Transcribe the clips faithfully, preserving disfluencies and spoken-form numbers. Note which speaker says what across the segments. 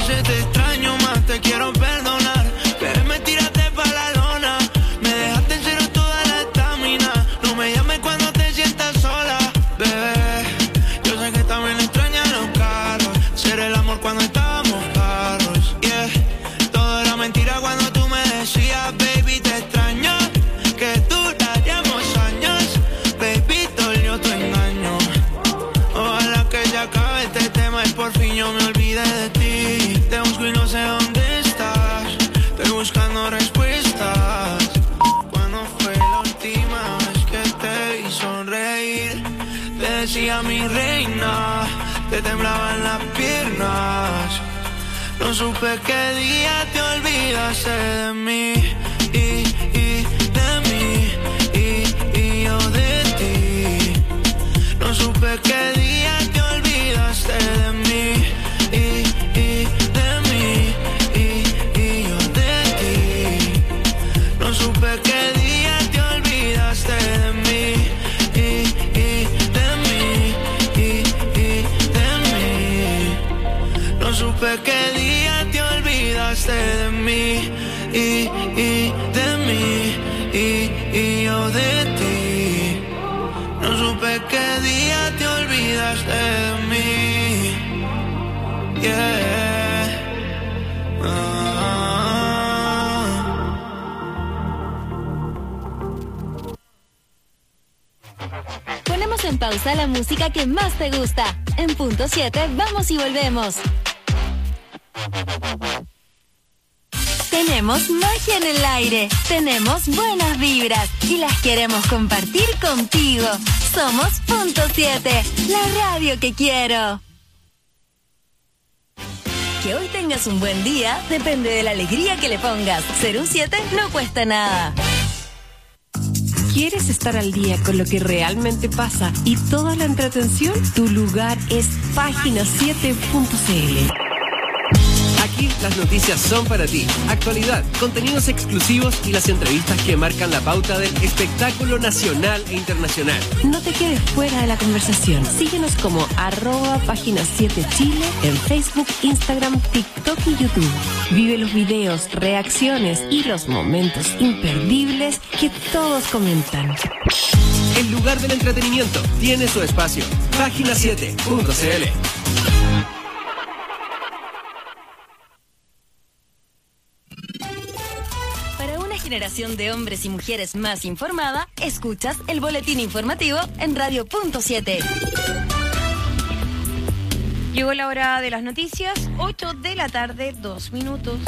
Speaker 1: veces te extraño más, te quiero perdonar. Pero me tiraste pa' la lona, me dejaste en cero toda la estamina. No me llames cuando te sientas sola, bebé. Yo sé que también extrañas los carros, ser el amor cuando estábamos carros, yeah. Todo era mentira cuando tú me decías, baby, te extraño, que duraríamos años, baby, dolió tu engaño. Ojalá que ya acabe este tema y por fin yo me olvide de ti. Te busco y no sé dónde estás, estoy buscando respuestas. ¿Cuándo fue la última vez que te vi sonreír? Te decía mi reina, te temblaban las piernas. No supe qué día te olvidaste de mí y, y de mí y, y yo de ti. No supe qué día te olvidaste de mí y, y de mí y, y yo de ti. No supe qué día te olvidaste de mí y, y de mí y, y de mí. No supe qué día te olvidaste de mí y, y de mí y, y yo de ti. No supe qué día te olvidaste de mí, yeah. Ah.
Speaker 2: Ponemos en pausa la música que más te gusta. En punto siete, vamos y volvemos. Tenemos magia en el aire, tenemos buenas vibras y las queremos compartir contigo. Somos punto siete, la radio que quiero. Que hoy tengas un buen día depende de la alegría que le pongas. Ser un siete no cuesta nada.
Speaker 3: ¿Quieres estar al día con lo que realmente pasa y toda la entretención? Tu lugar es página siete punto c l.
Speaker 4: Aquí las noticias son para ti. Actualidad, contenidos exclusivos y las entrevistas que marcan la pauta del espectáculo nacional e internacional.
Speaker 3: No te quedes fuera de la conversación. Síguenos como arroba página siete Chile en Facebook, Instagram, TikTok y YouTube. Vive los videos, reacciones y los momentos imperdibles que todos comentan.
Speaker 4: El lugar del entretenimiento tiene su espacio. página siete punto c l.
Speaker 2: Generación de hombres y mujeres más informada, escuchas el boletín informativo en Radio Punto siete.
Speaker 5: Llegó la hora de las noticias, ocho de la tarde, dos minutos.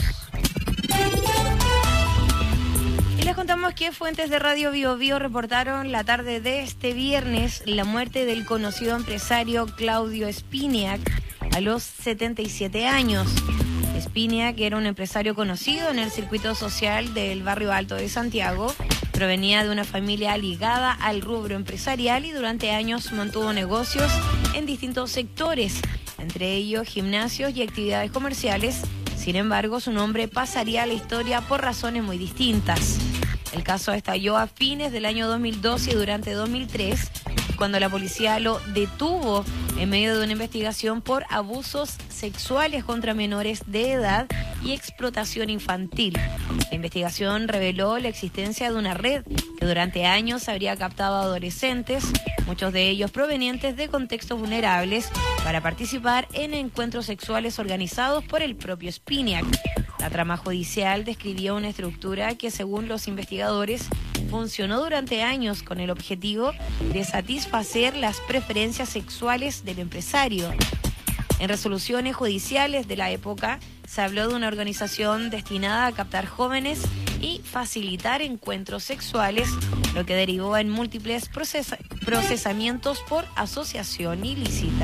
Speaker 5: Y les contamos que fuentes de Radio Bio Bio reportaron la tarde de este viernes la muerte del conocido empresario Claudio Spiniak a los setenta y siete años. Spiniak, que era un empresario conocido en el circuito social del barrio Alto de Santiago, provenía de una familia ligada al rubro empresarial y durante años mantuvo negocios en distintos sectores, entre ellos gimnasios y actividades comerciales. Sin embargo, su nombre pasaría a la historia por razones muy distintas. El caso estalló a fines del año dos mil dos y durante dos mil tres, cuando la policía lo detuvo en medio de una investigación por abusos sexuales contra menores de edad y explotación infantil. La investigación reveló la existencia de una red que durante años habría captado a adolescentes, muchos de ellos provenientes de contextos vulnerables, para participar en encuentros sexuales organizados por el propio Spiniak. La trama judicial describía una estructura que, según los investigadores, funcionó durante años con el objetivo de satisfacer las preferencias sexuales del empresario. En resoluciones judiciales de la época se habló de una organización destinada a captar jóvenes y facilitar encuentros sexuales, lo que derivó en múltiples procesa- procesamientos por asociación ilícita.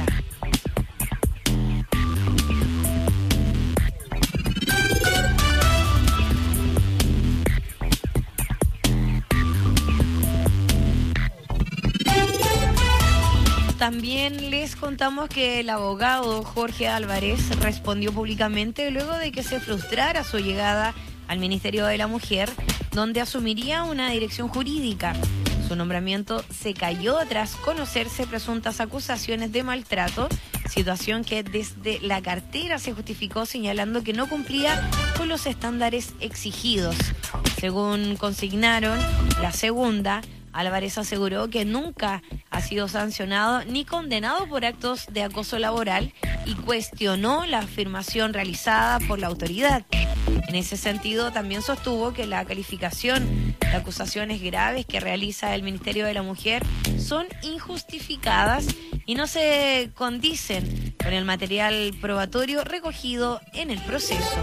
Speaker 5: También les contamos que el abogado Jorge Álvarez respondió públicamente luego de que se frustrara su llegada al Ministerio de la Mujer, donde asumiría una dirección jurídica. Su nombramiento se cayó tras conocerse presuntas acusaciones de maltrato situación que desde la cartera se justificó señalando que no cumplía con los estándares exigidos. Según consignaron la segunda, Álvarez aseguró que nunca ha sido sancionado ni condenado por actos de acoso laboral y cuestionó la afirmación realizada por la autoridad. En ese sentido, también sostuvo que la calificación de acusaciones graves que realiza el Ministerio de la Mujer son injustificadas y no se condicen con el material probatorio recogido en el proceso.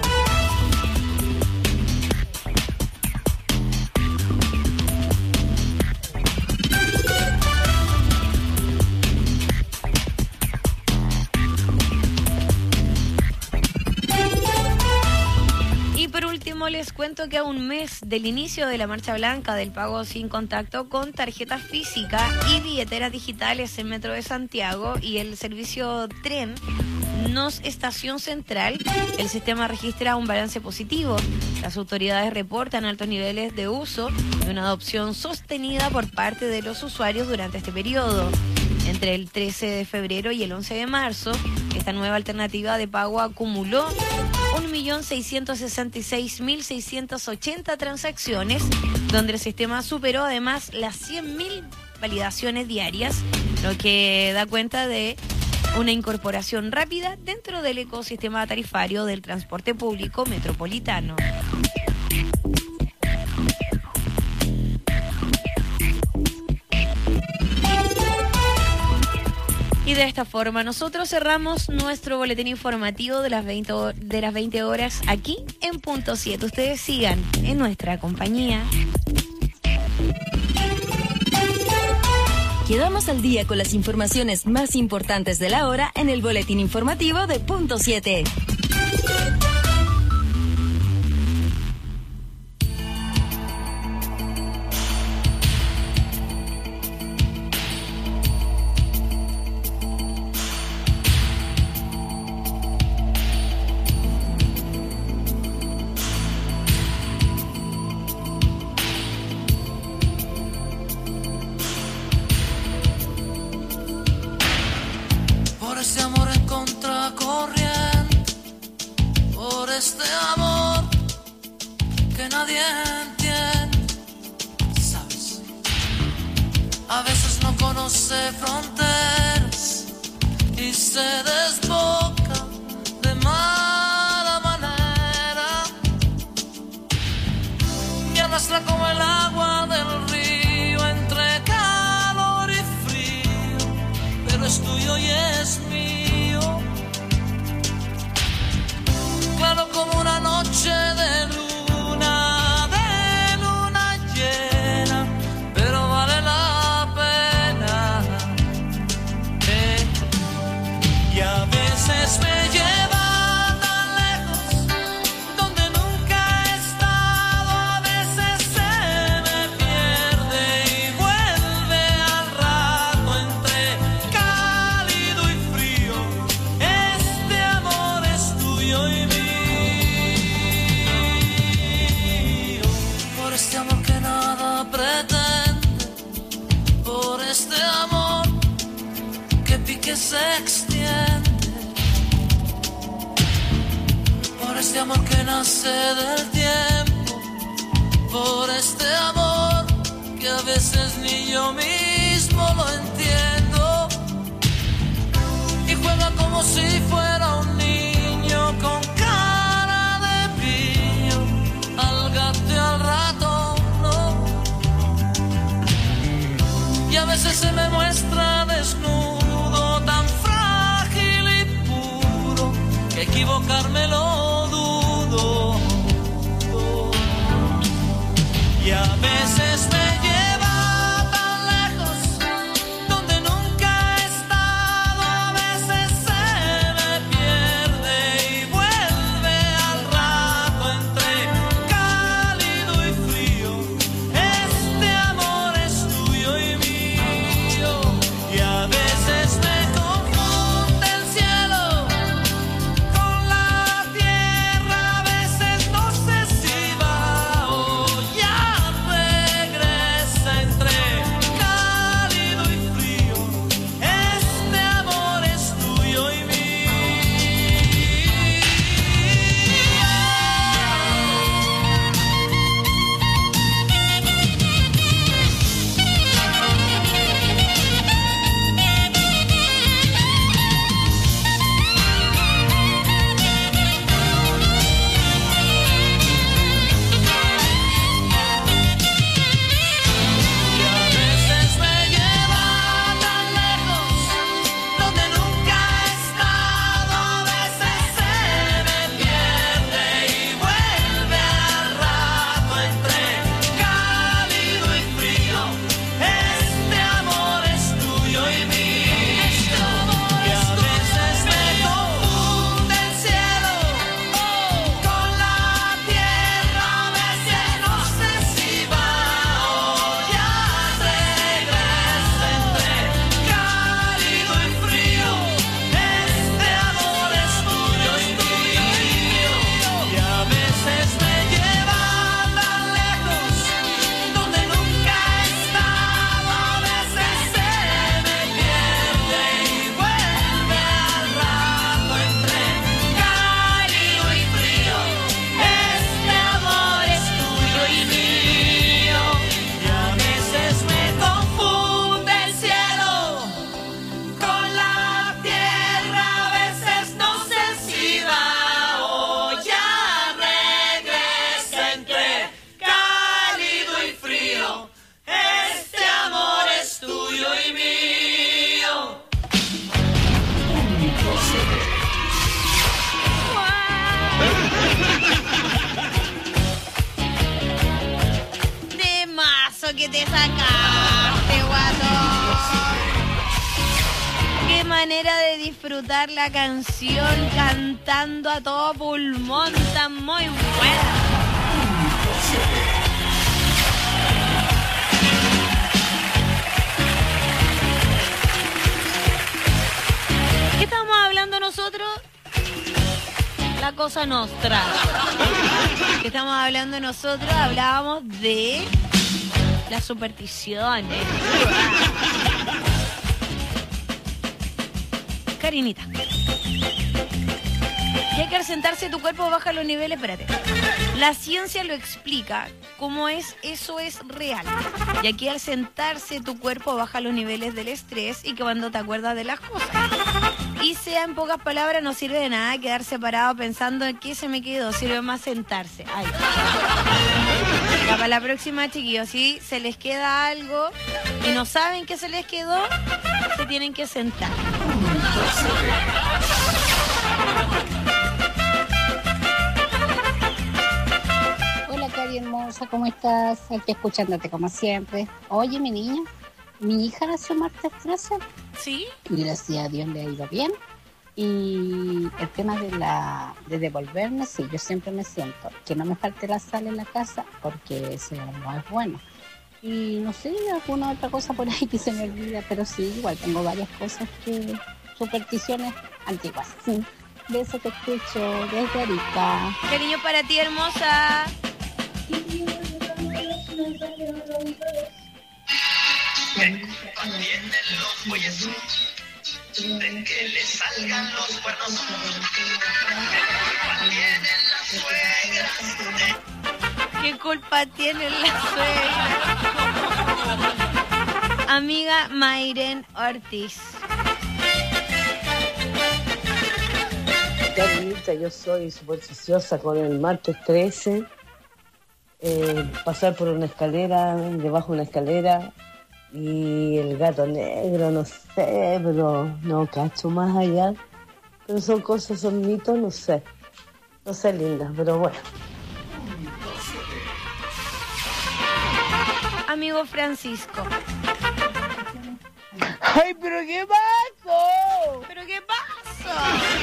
Speaker 5: Les cuento que a un mes del inicio de la Marcha Blanca del pago sin contacto con tarjeta física y billeteras digitales en Metro de Santiago y el servicio tren Nos Estación Central, el sistema registra un balance positivo. Las autoridades reportan altos niveles de uso y una adopción sostenida por parte de los usuarios durante este periodo. Entre el trece de febrero y el once de marzo, esta nueva alternativa de pago acumuló un millón seiscientos sesenta y seis mil seiscientos ochenta transacciones, donde el sistema superó además las cien mil validaciones diarias, lo que da cuenta de una incorporación rápida dentro del ecosistema tarifario del transporte público metropolitano. Y de esta forma nosotros cerramos nuestro boletín informativo de las veinte, de las veinte horas aquí en Punto siete. Ustedes sigan en nuestra compañía.
Speaker 2: Quedamos al día con las informaciones más importantes de la hora en el boletín informativo de Punto siete.
Speaker 1: Pues
Speaker 5: te sacaste, guato? Qué manera de disfrutar la canción cantando a todo pulmón, tan muy buena. ¿Qué estamos hablando nosotros? La cosa nostra. ¿Qué estamos hablando nosotros? Hablábamos de las supersticiones. Karinita. Y hay que al sentarse tu cuerpo baja los niveles, espérate. La ciencia lo explica, cómo es, eso es real. Y aquí al sentarse tu cuerpo baja los niveles del estrés y que cuando te acuerdas de las cosas. Y sea en pocas palabras, no sirve de nada quedarse parado pensando en qué se me quedó, sirve más sentarse. Ay. Ya, para la próxima, chiquillos, si se les queda algo y no saben qué se les quedó, se tienen que sentar.
Speaker 6: Hola, Cari hermosa, ¿cómo estás? Aquí escuchándote como siempre. Oye, mi niña, mi hija nació martes trece.
Speaker 5: ¿Sí?
Speaker 6: Y gracias a Dios le ha ido bien. Y el tema de la de devolverme, sí, yo siempre me siento. Que no me falte la sal en la casa, porque eso no es bueno. Y no sé, alguna otra cosa por ahí que se me olvida, pero sí, igual tengo varias cosas que... supersticiones antiguas. Sí. Beso, te escucho desde Arica.
Speaker 5: Cariño para ti, hermosa.
Speaker 1: De que le salgan los cuernos.
Speaker 5: ¿Qué culpa tiene la suegra? Amiga Mayren Ortiz.
Speaker 7: Karinita, yo soy supersticiosa con el martes trece. Eh, pasar por una escalera, debajo de una escalera. Y el gato negro, no sé, pero no cacho más allá. Pero son cosas, son mitos, no sé. No sé, lindas, pero bueno.
Speaker 5: Amigo Francisco.
Speaker 8: ¡Ay, pero qué pasó!
Speaker 5: ¿Pero qué pasó?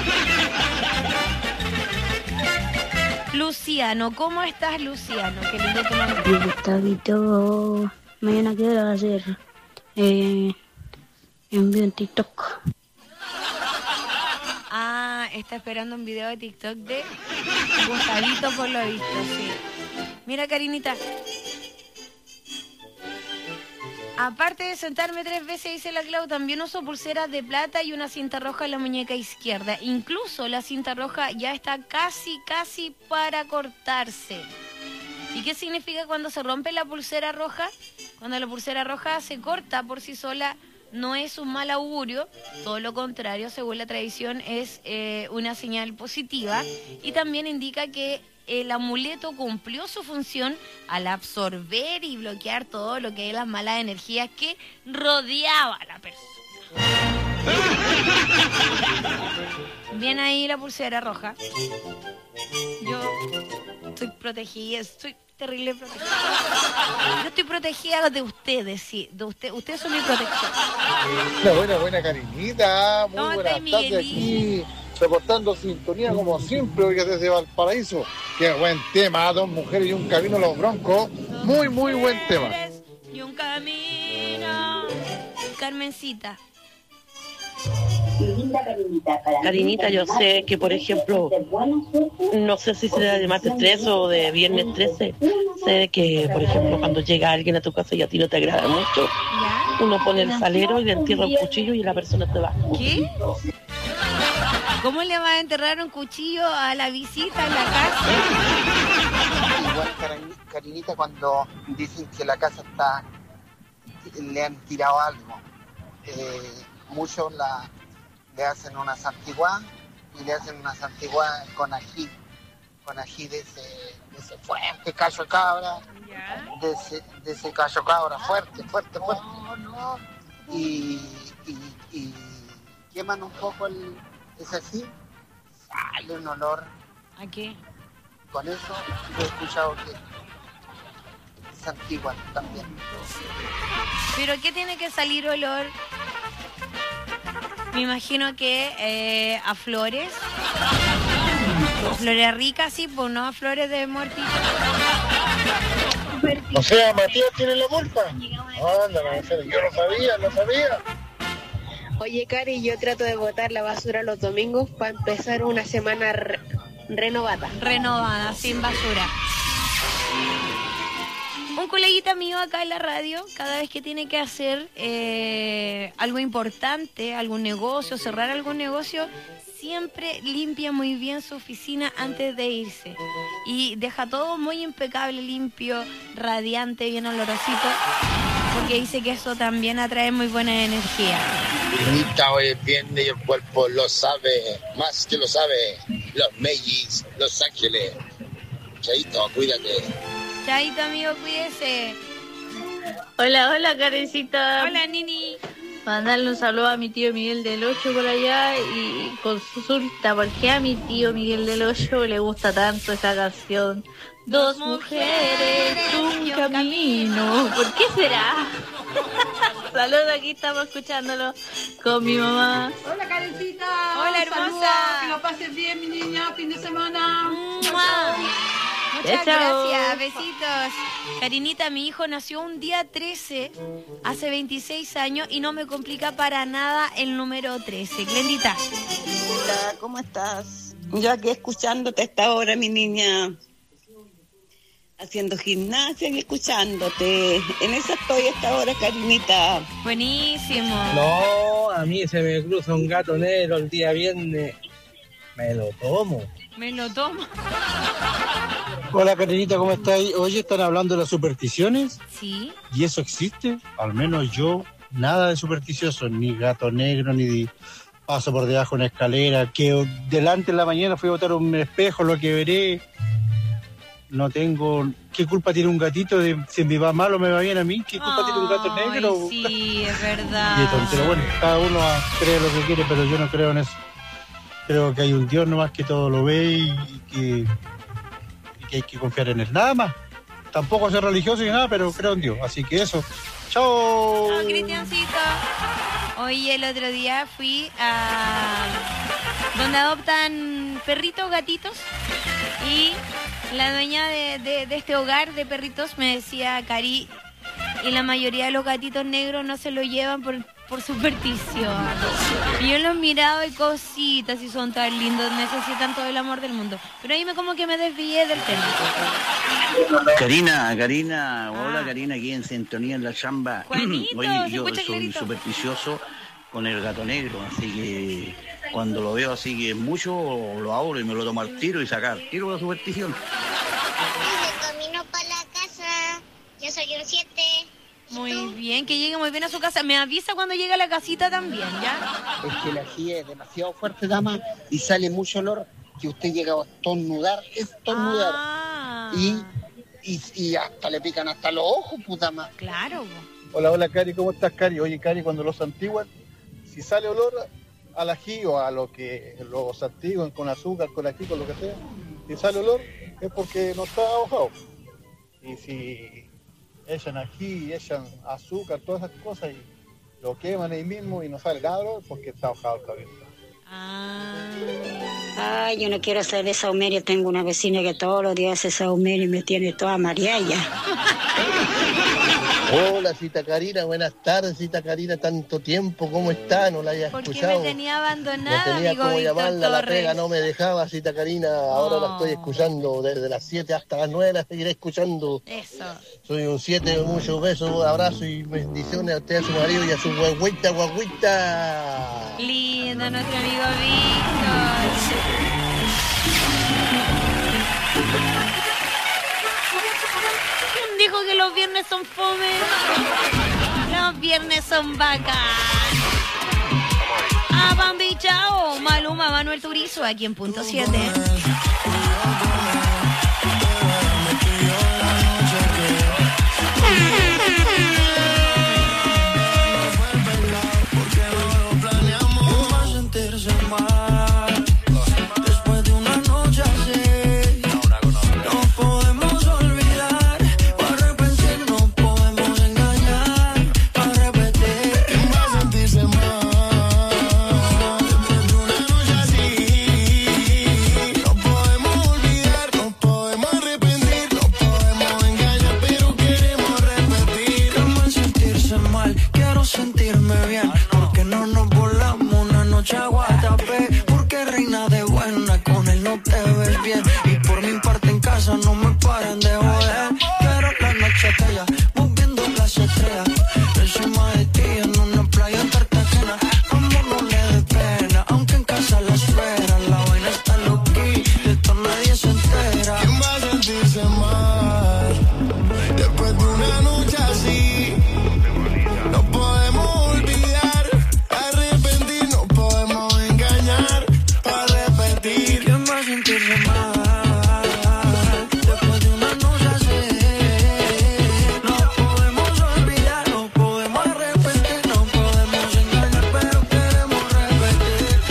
Speaker 5: Luciano, ¿cómo estás, Luciano? Qué lindo tu nombre.
Speaker 9: Y Gustavito, mañana quiero hacer eh, envío en TikTok.
Speaker 5: Ah, está esperando un video de TikTok de Gustavito por lo visto, sí. Mira, Karinita. Aparte de sentarme tres veces, dice la Clau, también uso pulseras de plata y una cinta roja en la muñeca izquierda. Incluso la cinta roja ya está casi, casi para cortarse. ¿Y qué significa cuando se rompe la pulsera roja? Cuando la pulsera roja se corta por sí sola, no es un mal augurio, todo lo contrario, según la tradición, es eh, una señal positiva y también indica que el amuleto cumplió su función al absorber y bloquear todo lo que es las malas energías que rodeaba a la persona. Bien ahí la pulsera roja. Yo estoy protegida, estoy terrible protegida. Yo estoy protegida de ustedes, sí, de usted, ustedes son mi protección.
Speaker 10: Una buena, buena Karinita, muy
Speaker 5: ¿Cómo
Speaker 10: buenas
Speaker 5: estás,
Speaker 10: tardes aquí, reportando sintonía como siempre, oiga, desde Valparaíso. Qué buen tema, dos mujeres y un camino a los broncos, muy, muy buen tema.
Speaker 5: Y un camino. Carmencita.
Speaker 11: Karinita, yo sé que, por ejemplo, no sé si será de martes trece o de viernes trece, sé que, por ejemplo, cuando llega alguien a tu casa y a ti no te agrada mucho, uno pone el salero y le entierra un cuchillo y la persona te va.
Speaker 5: ¿Qué? ¿Cómo le va a enterrar un cuchillo a la visita en la casa?
Speaker 12: Igual, Karinita, cuando dicen que la casa está, le han tirado algo. Eh, muchos la, le hacen una santiguá y le hacen una santiguá con ají, con ají de ese, de ese fuerte cacho cabra, de ese, de ese cacho cabra fuerte, fuerte, fuerte. Y, y, y queman un poco el, ese ají, sale un olor.
Speaker 5: ¿A qué?
Speaker 12: Con eso yo he escuchado que santiguan también.
Speaker 5: ¿Pero qué tiene que salir olor? Me imagino que eh, a flores. A flores ricas, sí, pues no a flores de muertito.
Speaker 10: O sea, Matías tiene la culpa. Ándale, yo no sabía, no sabía.
Speaker 13: Oye, Cari, yo trato de botar la basura los domingos para empezar una semana re renovada.
Speaker 5: Renovada, sin basura. Un coleguita mío acá en la radio, cada vez que tiene que hacer eh, algo importante, algún negocio, cerrar algún negocio, siempre limpia muy bien su oficina antes de irse. Y deja todo muy impecable, limpio, radiante, bien olorosito, porque dice que eso también atrae muy buena energía.
Speaker 14: Carinita, hoy es viernes y el cuerpo lo sabe, más que lo sabe. Los Mellis, Los Ángeles. Chaito, cuídate.
Speaker 5: Chaito, amigo, cuídese.
Speaker 15: Hola, hola, Karencita.
Speaker 5: Hola, Nini.
Speaker 15: Mandarle un saludo a mi tío Miguel del Ocho por allá y consulta por qué a mi tío Miguel del Ocho le gusta tanto esa canción. Dos mujeres, un camino. ¿Por qué será? Saludos, aquí estamos escuchándolo con mi mamá.
Speaker 16: Hola, Karencita.
Speaker 5: Hola, hermosa.
Speaker 16: Saludos, que lo pases bien, mi niña, fin de semana.
Speaker 5: ¡Mua! Muchas
Speaker 15: Chao.
Speaker 5: gracias, besitos. Karinita, mi hijo nació un día trece, hace veintiséis años, y no me complica para nada el número trece. Glendita.
Speaker 17: Hola, ¿cómo estás? Yo aquí escuchándote a esta hora, mi niña. Haciendo gimnasia y escuchándote. En eso estoy a esta hora, Karinita.
Speaker 5: Buenísimo.
Speaker 18: No, a mí se me cruza un gato negro el día viernes. Me lo tomo.
Speaker 5: Me lo tomo.
Speaker 19: Hola, Karinita, ¿cómo estáis? Oye, ¿están hablando de las supersticiones?
Speaker 5: Sí.
Speaker 19: ¿Y eso existe? Al menos yo, nada de supersticioso, ni gato negro, ni de paso por debajo de una escalera, que delante en la mañana fui a botar un espejo, lo que veré. No tengo... ¿Qué culpa tiene un gatito de si me va mal o me va bien a mí? ¿Qué culpa
Speaker 5: Ay,
Speaker 19: tiene un gato negro?
Speaker 5: Sí, es verdad.
Speaker 19: Y de tontera. Bueno, cada uno cree lo que quiere, pero yo no creo en eso. Creo que hay un Dios nomás que todo lo ve y que, y que hay que confiar en él. Nada más. Tampoco soy religioso ni nada, pero creo en Dios. Así que eso. ¡Chao!
Speaker 5: Chao, Cristiancito. Hoy el otro día fui a donde adoptan perritos, gatitos, y la dueña de, de, de este hogar de perritos me decía, Cari, y la mayoría de los gatitos negros no se lo llevan por, por superstición. Y yo los miraba y cositas, y son tan lindos, necesitan todo el amor del mundo. Pero ahí me como que me desvié del tema.
Speaker 20: Karina, Karina, hola Karina, aquí en sintonía en la chamba.
Speaker 5: Juanito,
Speaker 20: Oye,
Speaker 5: se
Speaker 20: yo
Speaker 5: escucha
Speaker 20: soy
Speaker 5: clarito.
Speaker 20: supersticioso con el gato negro, así que cuando lo veo así que es mucho, lo abro y me lo tomo al tiro y sacar tiro la superstición.
Speaker 21: Camino para la casa, yo soy un siete.
Speaker 5: Muy bien, que llegue muy bien a su casa. Me avisa cuando llegue a la casita también, ¿ya?
Speaker 12: Es que la ají es demasiado fuerte, dama, y sale mucho olor que usted llega a estornudar, estornudar.
Speaker 5: Ah.
Speaker 12: Y, y, y hasta le pican hasta los ojos, puta más.
Speaker 5: Claro.
Speaker 10: Hola, hola, Cari, ¿cómo estás, Cari? Oye, Cari, cuando los santiguan, si sale olor al ají o a lo que los santiguan con azúcar, con ají, con lo que sea, si sale olor es porque no está ahogado. Y si echan ají, echan azúcar, todas esas cosas, y lo queman ahí mismo y no sale nada, es porque está ahogado el cabello.
Speaker 9: Ay, yo no quiero hacer de saumerio. Tengo una vecina que todos los días hace saumerio y me tiene toda mareada.
Speaker 14: Hola, Cita Karina, buenas tardes, Cita Karina, tanto tiempo, ¿cómo está? No la había
Speaker 5: ¿Por qué
Speaker 14: escuchado.
Speaker 5: me tenía abandonada,
Speaker 14: No tenía
Speaker 5: amigo
Speaker 14: cómo
Speaker 5: Víctor
Speaker 14: llamarla, la
Speaker 5: Torres?
Speaker 14: pega no me dejaba, Cita Karina, ahora la
Speaker 5: Oh.
Speaker 14: estoy escuchando desde las siete hasta las nueve, la seguiré escuchando.
Speaker 5: Eso.
Speaker 14: Soy un siete, muchos besos, abrazos y bendiciones a usted, a su marido y a su guagüita, guagüita.
Speaker 5: Lindo nuestro amigo Víctor. ¿Quién dijo que los viernes son fome? Los viernes son bacán. A Bambi Chao, Maluma, Manuel Turizo, aquí en Punto siete.
Speaker 1: Después de una noche así, no podemos olvidar o arrepentirnos. bien. Y por mi parte en casa no me paran de joder. Quiero la noche aquella, moviendo las estrellas. Encima de ti en una playa cartagena. Amor, no le dé pena, aunque en casa la esperan. La vaina está loqui, de esto nadie se entera.
Speaker 3: ¿Quién va a sentirse mal después de una noche así? No podemos olvidar, arrepentir, no podemos engañar, para repetir.
Speaker 1: ¿Quién va a sentirse mal después de una noche así? No podemos olvidar, no podemos arrepentir, no podemos engañar, pero queremos repetir.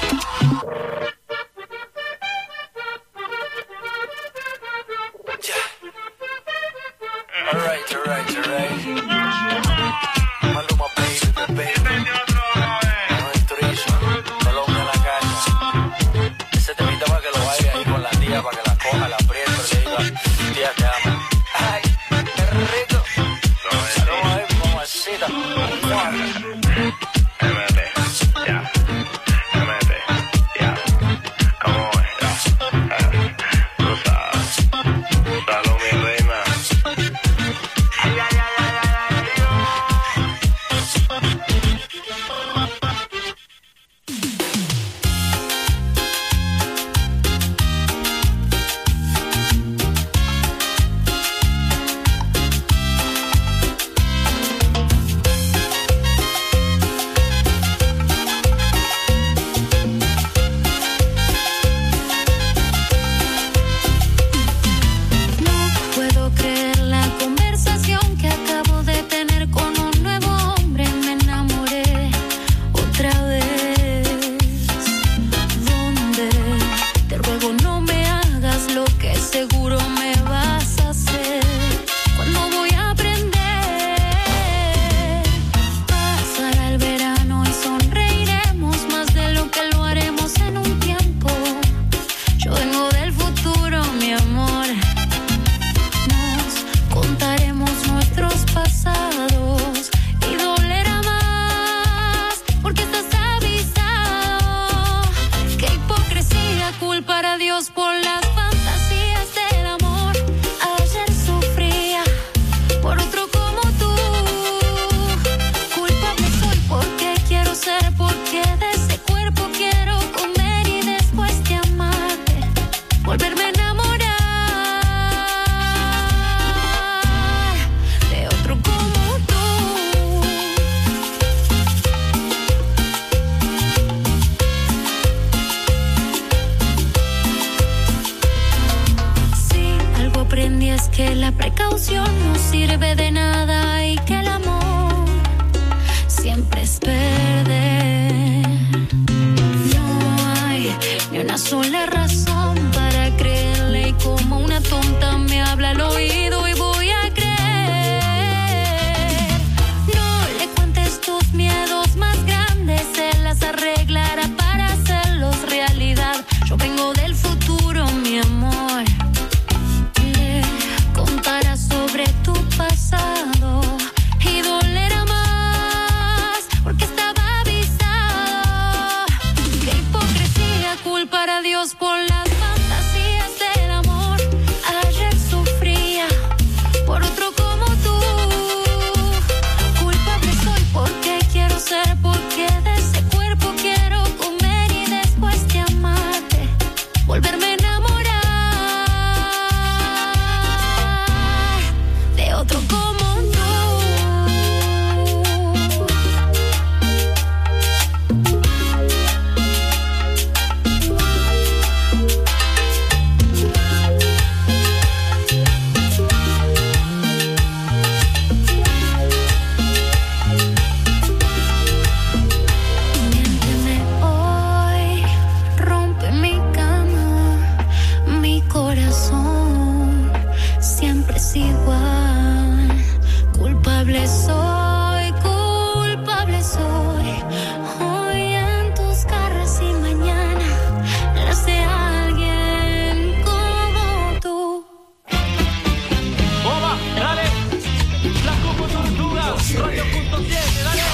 Speaker 1: Alright, alright, alright. Maluma, baby, baby. No hay turismo, Colombia en la calle. Ese temita para que lo baile ahí con la tía, para que la coja, la apriete, le diga, tía, te amo. Ay, qué rico. Saludos ahí, mamacita.
Speaker 3: M T, ya, M T, ya, ¿cómo es? Ya, tú sabes, salud mi reina.
Speaker 1: Ay, ay, ay, ay, ay, ay,
Speaker 22: No puedo creer la conversación que acabo de tener con un nuevo hombre. Me enamoré otra vez. ¿Dónde? Te ruego no me hagas lo que seguro me vas a hacer. ¿Cuándo voy a aprender? Pasará el verano y sonreiremos más de lo que lo haremos en un tiempo. Yo vengo del futuro, mi amor. Nos contaremos nuestros pasados y dolerá más porque estás avisado. Qué hipocresía culpar a Dios por las fantasías del amor. Ayer sufría por otro como tú. Culpable soy porque quiero ser, porque de ese cuerpo quiero comer y después de amarte volverme a enamorar de otro como tú. Sí, algo aprendí es que la precaución no sirve de nada y que el amor siempre es perder. No hay ni una sola razón para creerle y como una tonta me habla al oído y voy a creer. No le cuentes tus miedos más grandes, él las arreglará para hacerlos realidad. Yo vengo del futuro, mi amor. Le contarás sobre tu pasado y dolerá más porque estaba avisado. Qué hipocresía culpar a Dios por las fantasías del amor. Ayer sufría por otro como tú. Culpable soy porque quiero ser, porque de ese cuerpo quiero comer y después de amarte volverme a enamorar de otro como tú. Miénteme hoy, rompe mi cama, mi corazón siempre es igual. Culpable soy, culpable soy. Hoy en tus garras y mañana las de alguien como tú.
Speaker 1: Bomba, dale. Las Coco Tortugas, Radio punto siete, dale.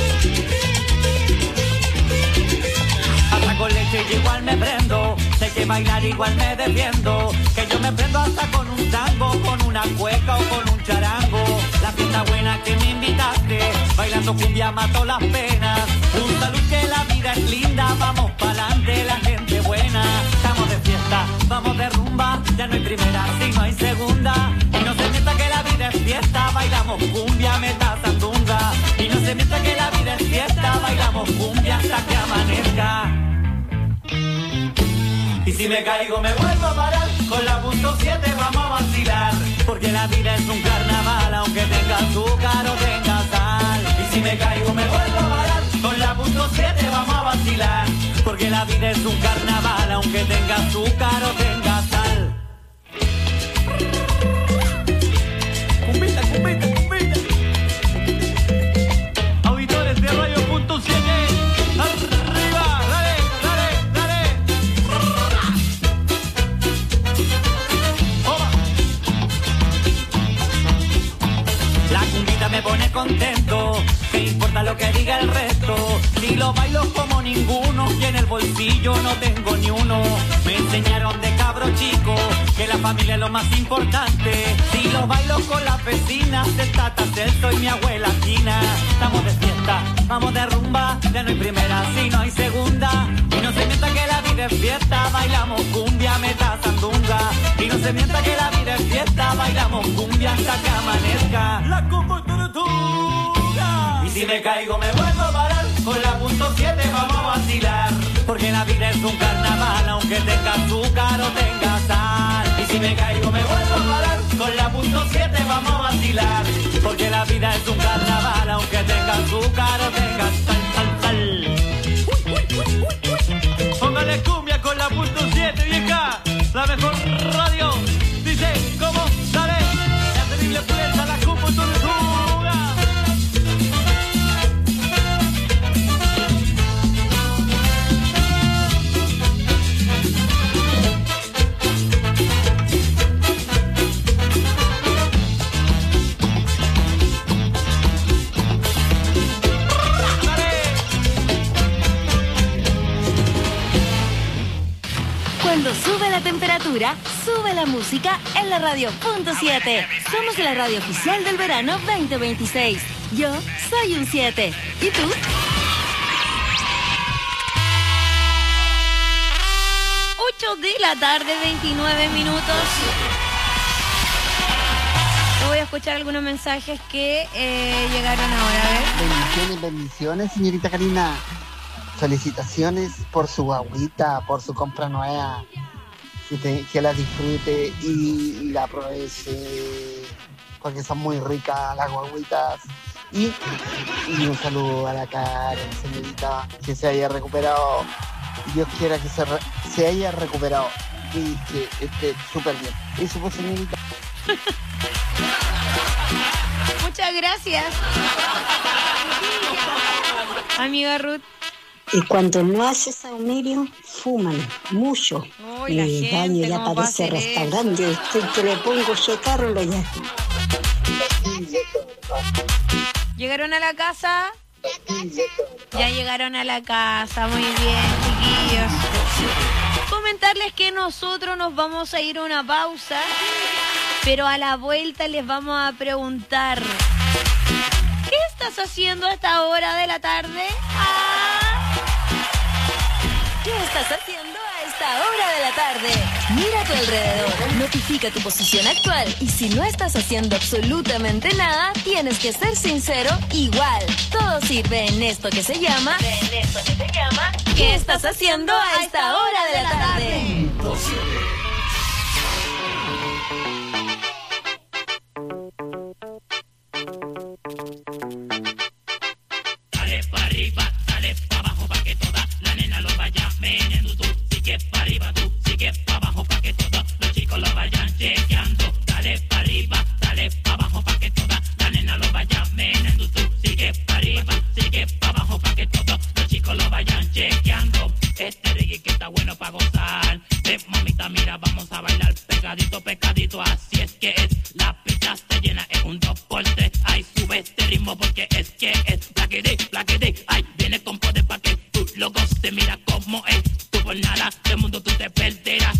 Speaker 1: Hasta con leche y igual me prendo. Sé que
Speaker 2: bailar igual me defiendo, que yo me prendo hasta con un tango, con una cueca o con un charango. La fiesta buena que me invitaste, bailando cumbia mato las penas. Un salud que la vida es linda, vamos pa'lante la gente buena. Estamos de fiesta, vamos de rumba, ya no hay primera, si no hay segunda. Y no se mienta que la vida es fiesta, bailamos cumbia, meta sandunga. Y no se mienta que la vida es fiesta, bailamos cumbia hasta que amanezca. Y si me caigo me vuelvo a parar, con la punto siete vamos a vacilar. Porque la vida es un carnaval, aunque tenga azúcar o tenga sal. Y si me caigo me vuelvo a parar, con la punto siete vamos a vacilar. Porque la vida es un carnaval, aunque tenga azúcar o tenga sal. Cumbita, cumbita, cumbita. Auditores de Radio Punto siete, arriba, dale, dale, dale. Oba. La cumbita me pone contento, ¿qué importa lo que diga el resto? Si lo bailo como ninguno, y en el bolsillo no tengo ni uno. Me enseñaron de cabro chico que la familia es lo más importante. Si lo bailo con las vecinas, de Tata Celso y mi abuela Quina. Estamos de fiesta, vamos de rumba, ya no hay primera, si no hay segunda. Y no se mienta que la vida es fiesta, bailamos cumbia, meta sandunga. Y no se mienta que la vida es fiesta, bailamos cumbia hasta que amanezca. La comportura. Y si me caigo me vuelvo a parar, con la punto siete vamos a vacilar. Porque la vida es un carnaval, aunque tenga azúcar o tenga sal. Y si me caigo me vuelvo a parar, con la punto siete vamos a vacilar. Porque la vida es un carnaval, aunque tenga azúcar o tenga sal, sal, sal. Uy, uy, uy, uy, uy. Póngale cumbia con la punto siete, vieja. La mejor radio. Dice, ¿cómo? Dale. La terrible pureza, la comportura.
Speaker 4: Cuando sube la temperatura, sube la música en la Radio Punto siete. Somos la radio oficial del verano veinte veintiséis. Yo soy un siete. ¿Y tú?
Speaker 5: ocho de la tarde, veintinueve minutos. Voy a escuchar algunos mensajes que eh, llegaron ahora. A ver.
Speaker 12: Bendiciones, bendiciones, señorita Karina. Felicitaciones por su guaguita, por su compra nueva. Que, te, que la disfrute y la aproveche, porque son muy ricas las guaguitas. Y, y un saludo a la Karen, señorita, que se haya recuperado. Dios quiera que se, re, se haya recuperado y que esté súper bien. Eso pues, señorita.
Speaker 5: Muchas gracias, amiga Ruth.
Speaker 9: Y cuando no hace saumerio, fuman mucho.
Speaker 5: Uy, la
Speaker 9: y
Speaker 5: gente,
Speaker 9: daño ya
Speaker 5: ¿cómo
Speaker 9: parece
Speaker 5: va a hacer
Speaker 9: restaurante. Yo estoy que le pongo chocarlo ya.
Speaker 5: ¿Llegaron a la casa? Ya llegaron a la casa, muy bien, chiquillos. Comentarles que nosotros nos vamos a ir a una pausa, pero a la vuelta les vamos a preguntar: ¿qué estás haciendo a esta hora de la tarde? Ah.
Speaker 4: ¿Qué estás haciendo a esta hora de la tarde? Mira a tu alrededor, notifica tu posición actual y si no estás haciendo absolutamente nada, tienes que ser sincero igual. Todo sirve en esto que se llama... En esto que se llama... ¿Qué estás haciendo a esta hora de la tarde?
Speaker 2: Dale pa' arriba, dale pa' abajo pa' que toda la nena lo vaya meneando tú. Sigue pa' arriba tú, sigue pa' abajo pa' que todos los chicos lo vayan chequeando. Dale pa' arriba, dale pa' abajo pa' que toda la nena lo vaya meneando tú. Sigue pa' arriba, sigue pa' abajo pa' que todos los chicos lo vayan chequeando. Este reggae que está bueno pa' gozar. Ven mamita, mira, vamos a bailar pegadito, pegadito. Así es que es, la pista está llena, es un dos por tres. Ay, sube este ritmo porque es que es plaquete, plaquete. Ay, viene con poder pa' que tú lo goces. Mira cómo es, tú por nada del mundo tú te perderás.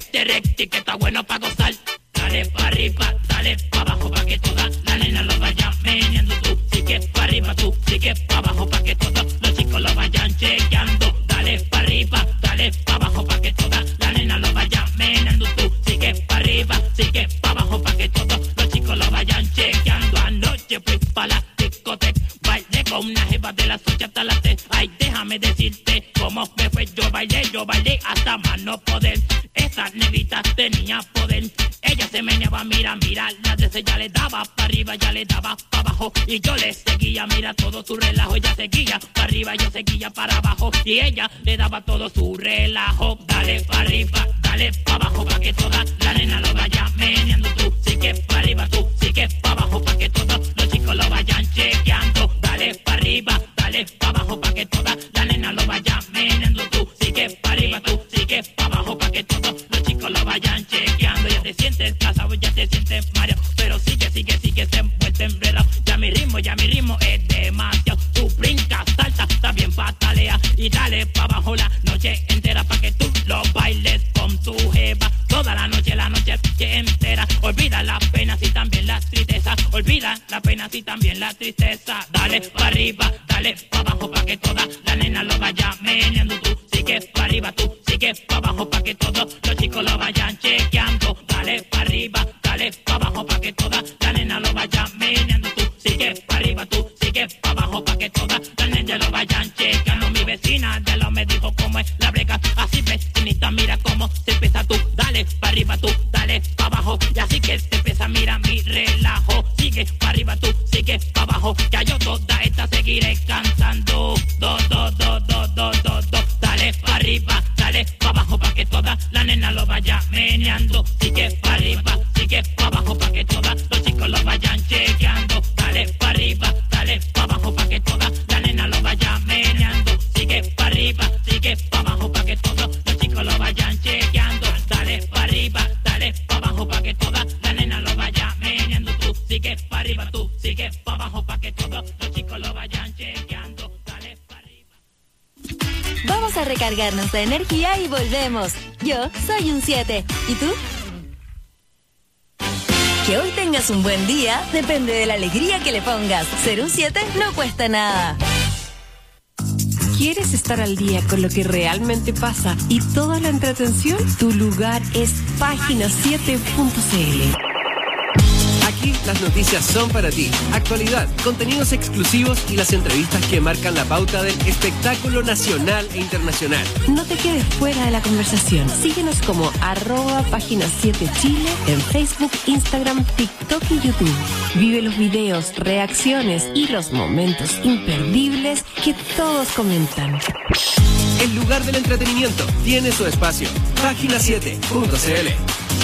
Speaker 2: este recti que está bueno para gozar. Dale pa' arriba, dale pa' abajo pa' que toda la nena lo vaya meneando tú. Sigue pa' arriba tú, sigue pa' abajo pa' que todos los chicos lo vayan chequeando. Dale pa' arriba, dale pa' abajo pa' que toda la nena lo vaya meneando tú. Sigue pa' arriba, sigue pa' abajo pa' que todos los chicos lo vayan chequeando. Anoche fui pa' la discoteca, bailé con una jeva de las ocho hasta las seis. Ay, déjame decirte cómo me fue. Yo bailé, yo bailé hasta más no poder. Esa negrita tenía poder. Ella se meneaba, mira, mira, la de ese ya le daba para arriba, ya le daba para abajo. Y yo le seguía, mira todo su relajo. Ella seguía para arriba, yo seguía para abajo. Y ella le daba todo su relajo. Dale para arriba, dale para abajo, pa' que toda la nena lo vaya meneando tú. Sigue para arriba tú, sigue para abajo, pa' que todos los chicos lo vayan chequeando. Dale para arriba, dale para abajo, pa' que toda la nena lo vaya meneando tú. Sigue para arriba tú, sigue para abajo, pa' que todos los chicos lo vayan chequeando. Ya te sientes casado, ya te sientes mareado, pero sigue, sigue, sigue, se envuelve enredado. Ya mi ritmo, ya mi ritmo es demasiado. Tú brincas, salta, también patalea y dale pa' abajo la noche entera pa' que tú lo bailes con tu jeva. Toda la noche, la noche entera. Olvida las penas y también las tristezas. Olvida las penas y también la tristeza. Dale pa' arriba, dale pa' abajo pa' que toda la nena lo vaya meneando tú. Sigue pa' arriba tú, sigue pa' abajo pa' que todos los chicos lo vayan chequeando. Dale pa' arriba, dale pa' abajo pa' que toda la nena lo vaya meneando tú. Sigue pa' arriba tú, sigue pa' abajo pa' que toda la nena lo vayan chequeando. Mi vecina de lo me dijo cómo es la breca. Así vecinita, mira cómo se empieza tú. Dale pa' arriba tú, dale pa' abajo. Y así que se empieza, mira mi relajo. Sigue pa' arriba tú, sigue pa' abajo. Ya yo toda esta seguiré cantando. Do, do, do, do, do, do, do. Dale pa' arriba, dale pa' abajo pa' que toda la nena lo vaya meneando. Sigue pa' arriba, sigue pa' abajo pa' que todos los chicos lo vayan chequeando. Dale pa' arriba, dale pa' abajo pa' que toda la nena lo vaya meneando. Sigue pa' arriba, sigue pa' abajo pa' que todos los chicos lo vayan chequeando. Dale pa' arriba, dale pa' abajo pa' que toda la nena lo vaya meneando tú. Sigue pa' arriba tú, sigue pa' abajo pa' que todos los chicos lo vayan chequeando. Dale pa' arriba.
Speaker 4: Vamos a recargarnos de energía y volvemos. Yo soy un siete. ¿Y tú? Que hoy tengas un buen día depende de la alegría que le pongas. Ser un siete no cuesta nada.
Speaker 6: ¿Quieres estar al día con lo que realmente pasa y toda la entretención? Tu lugar es página siete punto c l.
Speaker 7: Aquí las noticias son para ti. Actualidad, contenidos exclusivos y las entrevistas que marcan la pauta del espectáculo nacional e internacional.
Speaker 6: No te quedes fuera de la conversación. Síguenos como arroba página siete Chile en Facebook, Instagram, TikTok y YouTube. Vive los videos, reacciones y los momentos imperdibles que todos comentan.
Speaker 7: El lugar del entretenimiento tiene su espacio. página siete punto c l.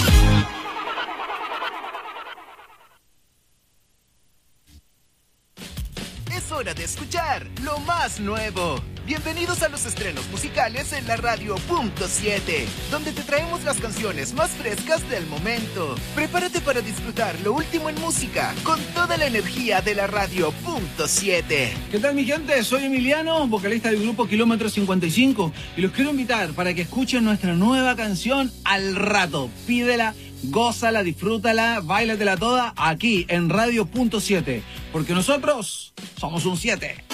Speaker 23: Es hora de escuchar lo más nuevo. Bienvenidos a los estrenos musicales en la Radio Punto siete, donde te traemos las canciones más frescas del momento. Prepárate para disfrutar lo último en música con toda la energía de la Radio Punto siete.
Speaker 24: ¿Qué tal, mi gente? Soy Emiliano, vocalista del grupo Kilómetro cincuenta y cinco, y los quiero invitar para que escuchen nuestra nueva canción Al Rato. Pídela, gózala, disfrútala, báilatela toda aquí en Radio Punto siete, porque nosotros somos un siete.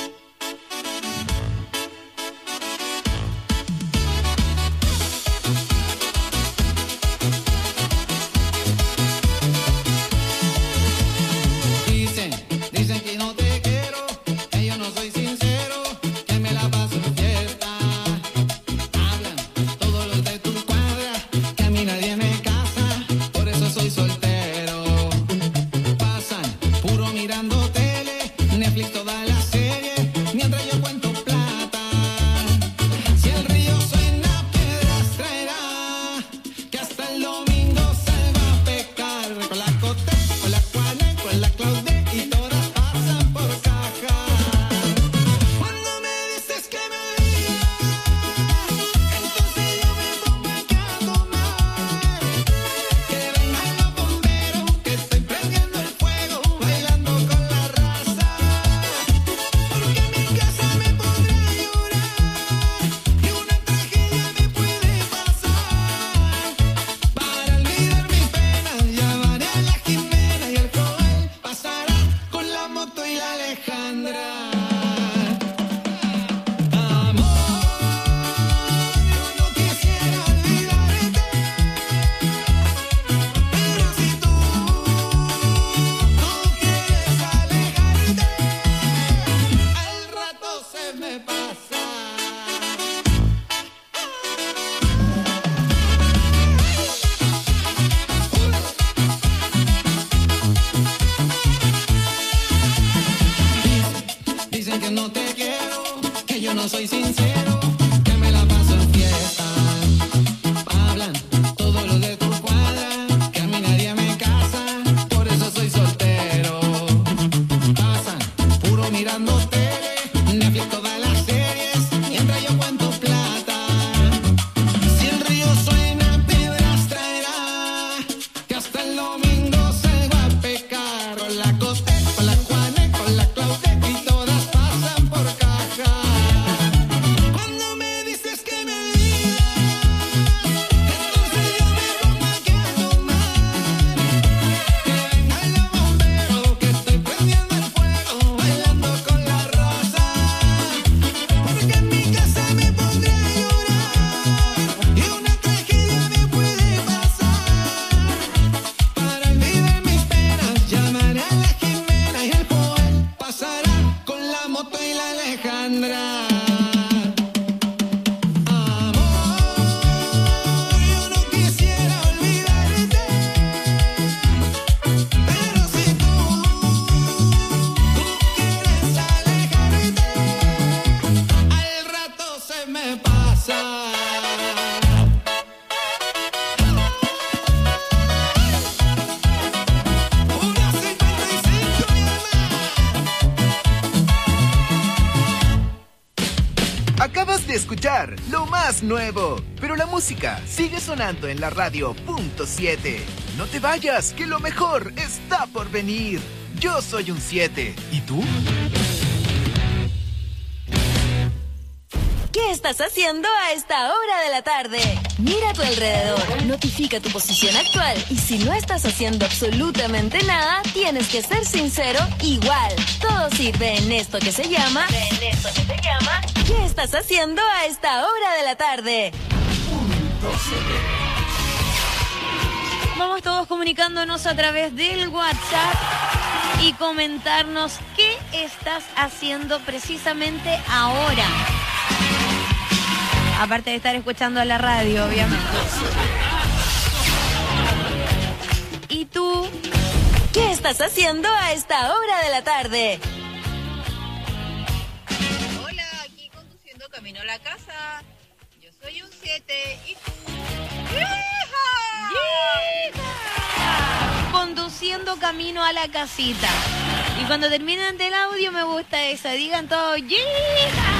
Speaker 25: Dicen, dicen que no te quiero, que yo no soy sincero, que me la paso en fiesta. Hablan todos los de tu cuadra, que a mí nadie me casa, por eso soy soltero. Pasan puro mirando tele, Netflix toda la serie, no soy sincero, que me la paso en fiesta. Hablan todo lo de tu cuadra, que a mí nadie me casa, por eso soy soltero. Pasan puro mirando tele, Netflix todas las series, mientras yo cuento plata. Si el río suena, piedras traerá, que hasta el domingo salgo a pecar. Con la Coste, con la Juane, con la Claudette y todas pasan por caja. Cuando me dices que me digas, entonces yo me pongo aquí a tomar. Que vengan los bomberos, que estoy prendiendo el fuego, bailando con la rosa. Porque en mi casa me pondré a llorar y una tragedia me puede pasar. Para olvidar mis penas, llamaré a la Jimena y el Joel pasará con la moto y la Alejandra. Yo no quisiera olvidarte, pero si tú, tú quieres alejarte, al rato se me pasa. Una cincuenta y cinco
Speaker 23: Acabas de escuchar lo más nuevo, pero la música sigue sonando en la radio punto siete. No te vayas, que lo mejor está por venir. Yo soy un siete. ¿Y tú?
Speaker 4: ¿Qué estás haciendo a esta hora de la tarde? Mira a tu alrededor, notifica tu posición actual y si no estás haciendo absolutamente nada, tienes que ser sincero igual. Todo sirve en esto que se llama... En esto que se llama... ¿Qué estás haciendo a esta hora de la tarde?
Speaker 5: Vamos todos comunicándonos a través del WhatsApp y comentarnos qué estás haciendo precisamente ahora. Aparte de estar escuchando a la radio, obviamente. ¿Y tú?
Speaker 4: ¿Qué estás haciendo a esta hora de la tarde?
Speaker 8: Hola, aquí conduciendo camino a la casa. Yo soy un siete y tú.
Speaker 5: Conduciendo camino a la casita. Y cuando terminen del audio me gusta esa. Digan todos, ¡Yija!